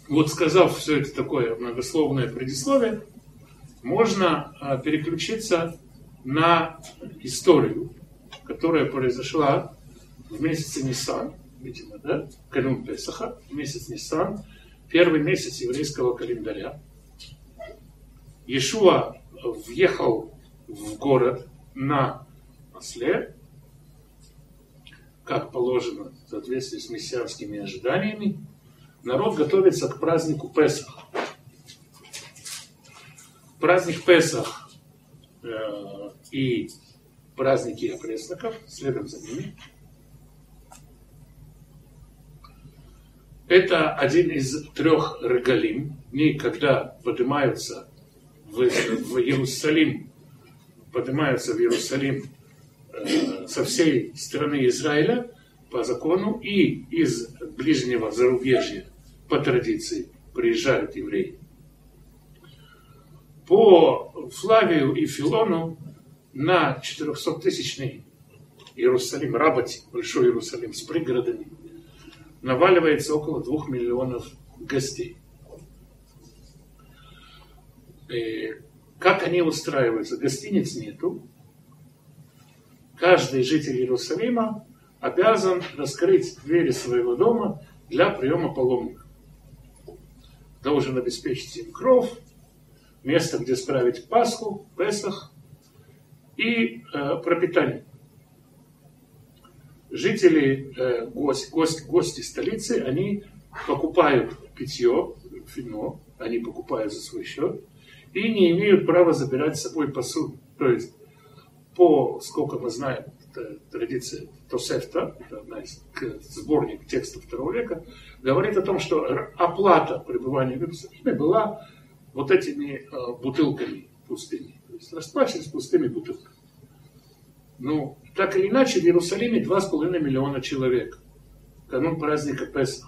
Вот сказав все это такое многословное предисловие, можно переключиться на историю, которая произошла в месяце Нисан, видимо, да, канун Песаха, месяц Нисан, первый месяц еврейского календаря. Иешуа въехал в город на осле, как положено в соответствии с мессианскими ожиданиями. Народ готовится к празднику Песах. Праздник Песах и праздники опресноков, следом за ними, это один из 3 регалим, дней, когда поднимаются в Иерусалим со всей страны Израиля по закону и из ближнего зарубежья по традиции приезжают евреи. По Флавию и Филону на 400-тысячный Иерусалим, Рабати, Большой Иерусалим с пригородами, наваливается около 2 миллионов гостей. И как они устраиваются? Гостиниц нету. Каждый житель Иерусалима обязан раскрыть двери своего дома для приема паломников. Должен обеспечить им кров, место, где справить Пасху, Песах и пропитание. Жители, гости столицы, они покупают питье, вино, они покупают за свой счет и не имеют права забирать с собой посуду. То есть, сколько мы знаем, это традиция Тосефта, это одна из сборник текстов II века, говорит о том, что оплата пребывания в Иерусалиме была вот этими бутылками пустыми. То есть расплачивались пустыми бутылками. Ну, так или иначе, в Иерусалиме 2,5 миллиона человек. Канун праздника Песах.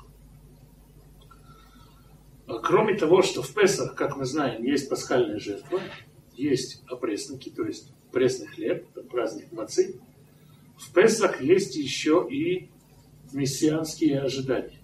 Кроме того, что в Песах, как мы знаем, есть пасхальная жертва, есть опресники, то есть пресный хлеб, праздник мацы. В Песах есть еще и мессианские ожидания.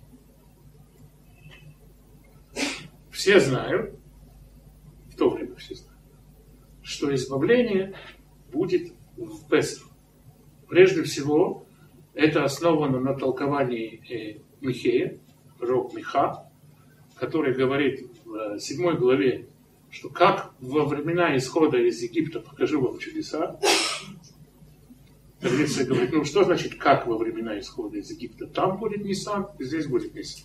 Все знают, в то время все знают, что избавление будет в Песах. Прежде всего, это основано на толковании Михея, пророк Миха, который говорит в 7 главе, что как во времена исхода из Египта покажу вам чудеса. Традиция говорит, ну что значит как во времена исхода из Египта? Там будет Нисан, здесь будет Нисан.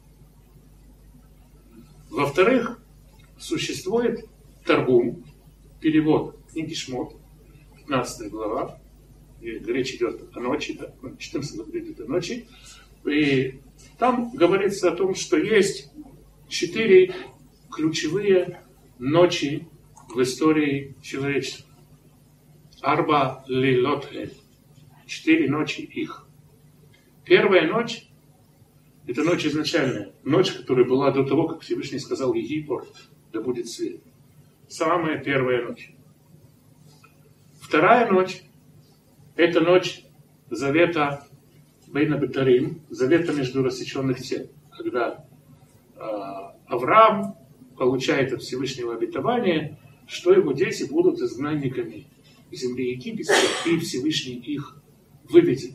Во-вторых, существует Таргум, перевод книги Шмот, 15 глава, речь идет о ночи, да, 14 глава идет о ночи, и там говорится о том, что есть 4 ключевые ночи в истории человечества. Арба лилот эль. 4 ночи их. Первая ночь — это ночь изначальная. Ночь, которая была до того, как Всевышний сказал Египор, да будет свет. Самая первая ночь. Вторая ночь — это ночь завета Бейна Бетарим, завета между рассеченных тел. Когда Авраам получает от Всевышнего обетование, что его дети будут изгнанниками земли египетской, и Всевышний их выведет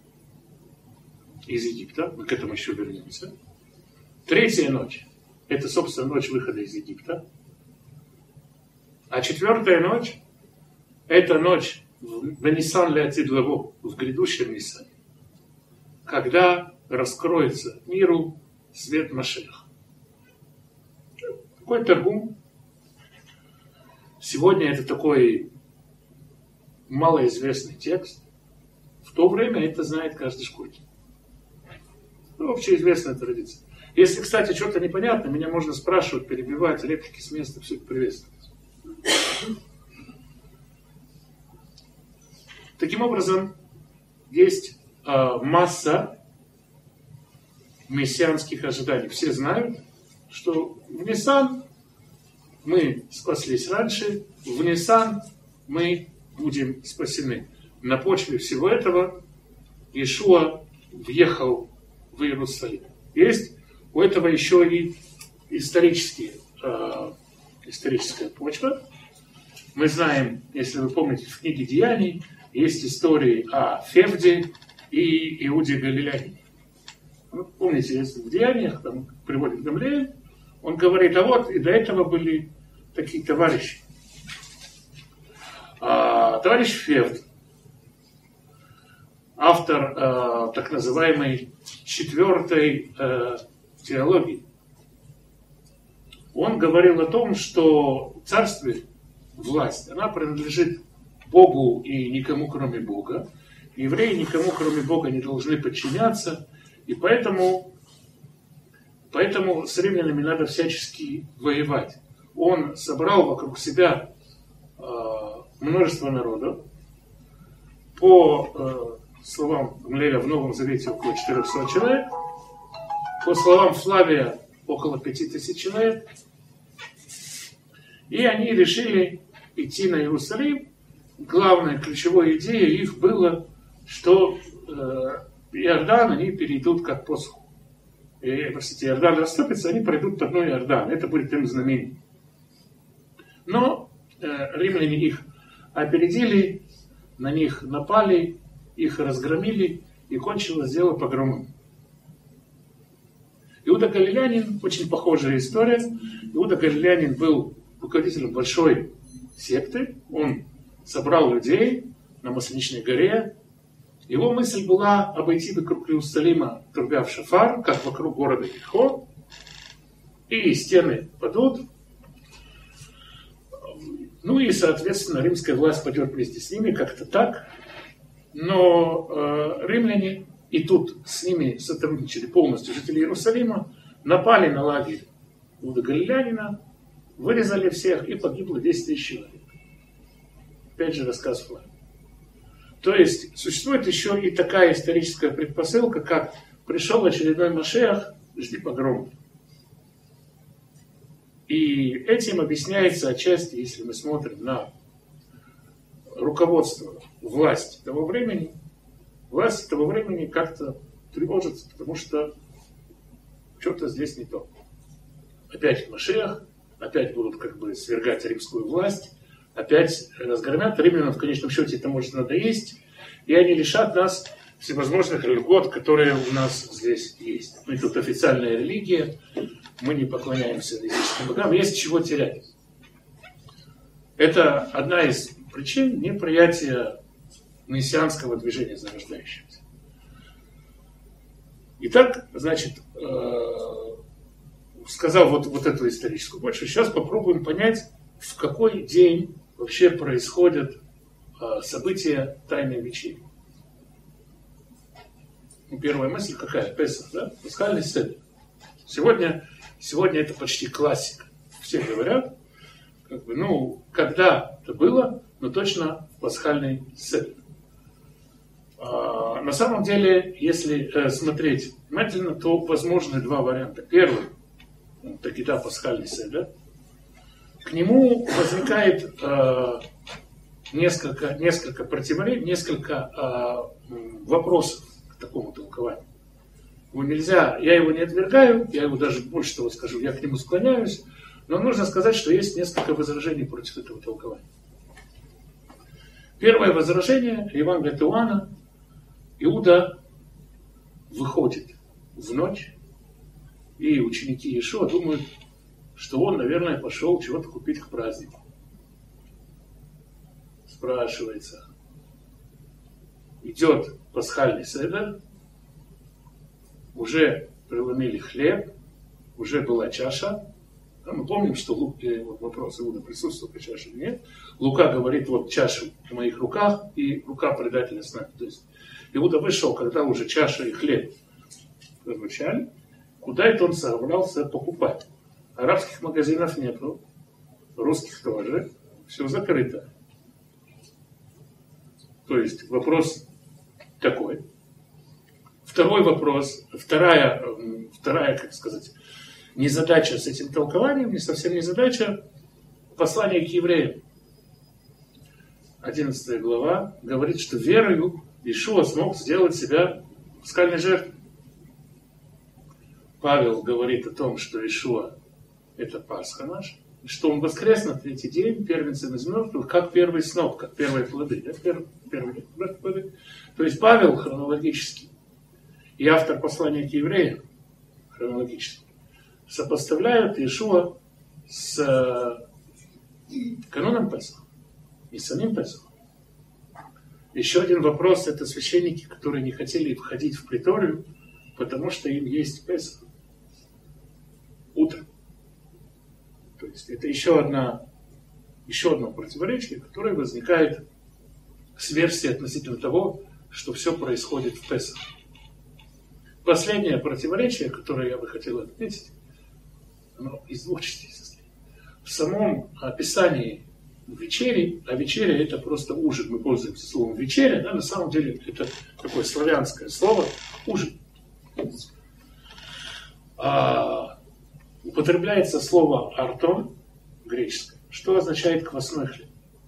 из Египта. Мы к этому еще вернемся. Третья ночь — это, собственно, ночь выхода из Египта. А 4-я ночь — это ночь в Нисан леатид лаво, в грядущем Нисане, когда раскроется миру свет Машиах. Такой Таргум. Сегодня это такой малоизвестный текст. В то время это знает каждый школьник. Ну, общеизвестная традиция. Если, кстати, что-то непонятно, меня можно спрашивать, перебивать, реплики с места, все это приветствуется. Таким образом, есть масса мессианских ожиданий. Все знают, что в Нисан мы спаслись раньше, в Нисан мы будем спасены. На почве всего этого Иешуа въехал в Иерусалим. Есть у этого еще и историческая почва. Мы знаем, если вы помните, в книге Деяний есть истории о Февде и Иуде Галилеянине. Ну, помните, если в Деяниях там приводит Гамлиэль, он говорит, а вот и до этого были такие товарищи. Товарищ Февд, автор так называемой четвертой теологии, он говорил о том, что в царстве власть, она принадлежит Богу и никому, кроме Бога. Евреи никому, кроме Бога, не должны подчиняться. И поэтому с римлянами надо всячески воевать. Он собрал вокруг себя множество народов. По словам Гамлиэля в Новом Завете около 400 человек. По словам Флавия около 5000 человек. И они решили идти на Иерусалим. Главная ключевая идея их была, что Иордан они перейдут как посуху. Простите, Иордан расступится, они пройдут по дну Иордана. Это будет им знамением. Но римляне их опередили, на них напали, их разгромили, и кончилось дело погромом. Иуда Галилеянин, очень похожая история. Иуда Галилеянин был руководителем большой секты. Он собрал людей на Масленичной горе. Его мысль была обойти вокруг Иерусалима, трубя в шафар, как вокруг города Ерихо. И стены падут. Ну и, соответственно, римская власть пойдет вместе с ними, как-то так. Но римляне, и тут с ними сотрудничали полностью жители Иерусалима, напали на лагерь Иуда Галилеянина, вырезали всех, и погибло 10 000 человек. Опять же рассказ Флавия. То есть существует еще и такая историческая предпосылка, как пришел очередной Машиах, жди погрома. И этим объясняется отчасти, если мы смотрим на руководство, власть того времени как-то тревожится, потому что что-то здесь не то. Опять Машиах, опять будут как бы свергать римскую власть, опять разгромят. Римлянам в конечном счете это может надоесть, и они лишат нас всевозможных льгот, которые у нас здесь есть. Ну и тут официальная религия, мы не поклоняемся языческим богам, есть чего терять. Это одна из причин неприятия мессианского движения зарождающегося. Итак, значит, сказал вот эту историческую почву, сейчас попробуем понять, в какой день вообще происходят события Тайной вечери. Ну, первая мысль какая? Песах, да? Пасхальный седер. Сегодня это почти классика. Все говорят, когда это было, но точно в пасхальный седер. На самом деле, если смотреть внимательно, то возможны два варианта. Первый, Тагида пасхальный седер. К нему возникает несколько противоречий, несколько вопросов к такому толкованию. Его нельзя, я его не отвергаю, я его даже больше того скажу, я к нему склоняюсь, но нужно сказать, что есть несколько возражений против этого толкования. Первое возражение, Евангелие от Иоанна, Иуда выходит в ночь, и ученики Иешуа думают, что он, наверное, пошел чего-то купить к празднику. Спрашивается, идет пасхальный седер, уже преломили хлеб, уже была чаша. Мы помним, что вопрос Иуда присутствует, чаша или нет. Лука говорит, вот чаша в моих руках, и рука предателя с нами. То есть Иуда вышел, когда уже чаша и хлеб прозвучали. Куда это он собрался покупать? Арабских магазинов нету, русских тоже, все закрыто. То есть вопрос такой. Второй вопрос, вторая, как сказать, незадача с этим толкованием, не совсем незадача, послание к евреям. 11 глава говорит, что верою Иешуа смог сделать себя пасхальной жертвой. Павел говорит о том, что Иешуа это Пасха наш, что он воскрес на третий день, первенцем из мертвых, как первый сноп, как первые плоды. Да? Первые плоды. То есть Павел хронологически и автор послания к евреям хронологически сопоставляют Иешуа с каноном Песаха и самим Песахом. Еще один вопрос — это священники, которые не хотели входить в приторию, потому что им есть Песах утром. То есть это еще одно противоречие, которое возникает с версией относительно того, что все происходит в Песах. Последнее противоречие, которое я бы хотел отметить, оно из двух частей состоит. В самом описании вечери, а вечеря — это просто ужин, мы пользуемся словом вечеря, да, на самом деле это такое славянское слово ужин. Употребляется слово артон, греческое, что означает квасной хлеб.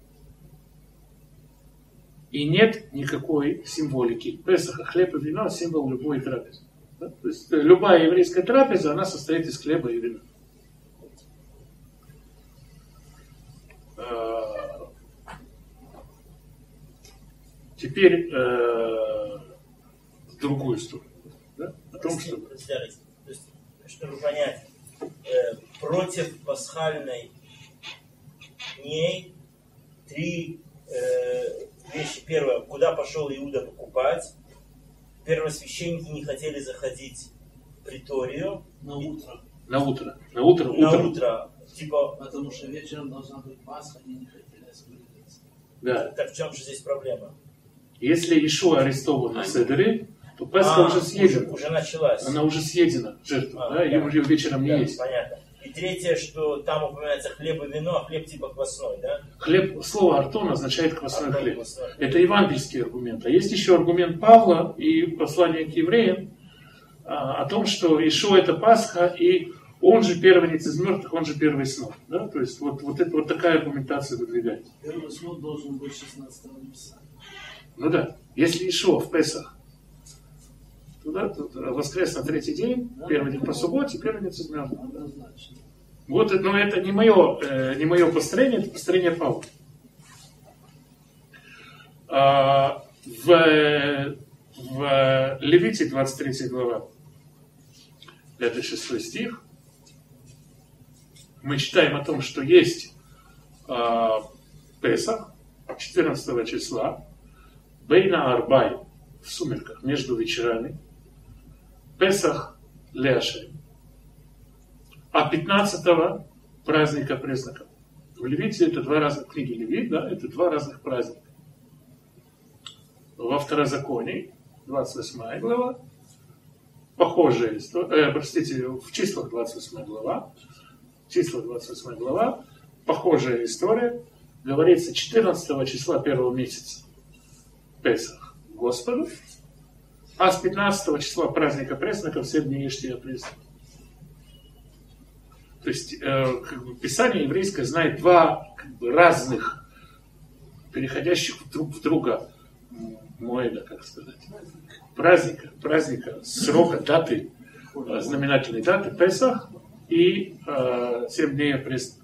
И нет никакой символики Песаха. Хлеб и вино — символ любой трапезы. Да? То есть любая еврейская трапеза, она состоит из хлеба и вина. Теперь в другую сторону. Да? О том, что... То есть, чтобы понять, против пасхальной дней три вещи. Первое, куда пошел Иуда покупать. Первосвященники не хотели заходить в приторию. На утро. На утро. Типа... Потому что вечером должна быть Пасха, они не хотели освободиться. Да. Так в чем же здесь проблема? Если Иешуа арестован на Седере, то Пасха уже съедена. Уже началась. Она уже съедена, жертва, да? Ее уже вечером не есть. Понятно. И третье, что там упоминается хлеб и вино, а хлеб типа квасной, да? Слово артон означает квасной хлеб. Квасной. Это евангельский аргумент. А есть еще аргумент Павла и послание к евреям о том, что Иешуа — это Пасха, и он же первенец из мертвых, он же первый сноп. Да? То есть вот такая аргументация выдвигается. Первый сноп должен быть 16-го Ниссана. Ну да, если Иешуа в Песах, то воскрес на третий день, первый день по субботе, первенец из мертвых. Однозначно. Вот, но это не мое построение, это построение Павла. В Левите 23 глава, 5-6 стих, мы читаем о том, что есть Песах 14 числа, Бейна Арбай, в сумерках, между вечерами, Песах Леашем, а 15-го праздника пресноков. В Левите это два разных, книги Левит, да, это два разных праздника. Во Второзаконии, 28 глава, похожая история, в числах 28 глава, похожая история, говорится 14 числа первого месяца Песах Господу, а с 15 числа праздника пресноков все дни ешьте и опресноков. То есть Писание еврейское знает два разных, переходящих друг в друга моэда, как сказать, праздника, срока, даты, знаменательной даты Песах и 7 дней опресноков.